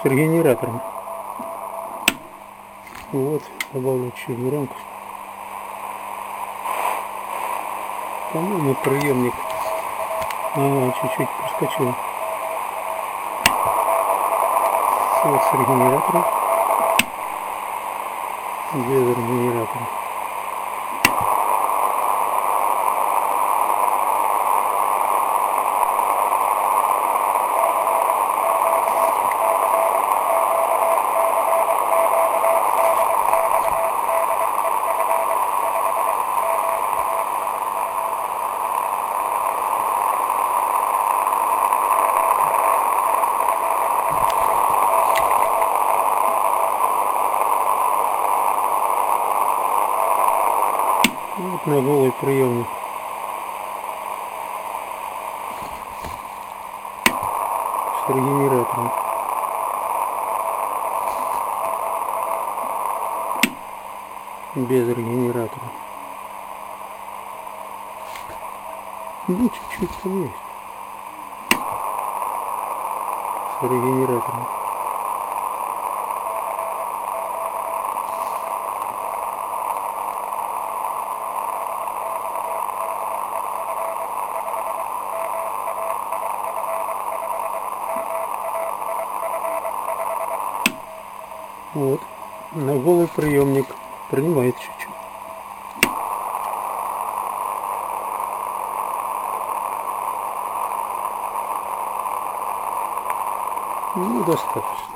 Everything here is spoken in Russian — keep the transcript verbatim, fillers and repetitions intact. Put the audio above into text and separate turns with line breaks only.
с регенератором. Вот, добавлю чуть громкость. По-моему, приемник. Ага, чуть-чуть проскочил. Вот с регенератором. Без регенератора. Вот на голый приемник. С регенератором. Без регенератора. Ну, чуть-чуть там есть. С регенератором. Вот, на голый приемник принимает чуть-чуть. Ну, достаточно.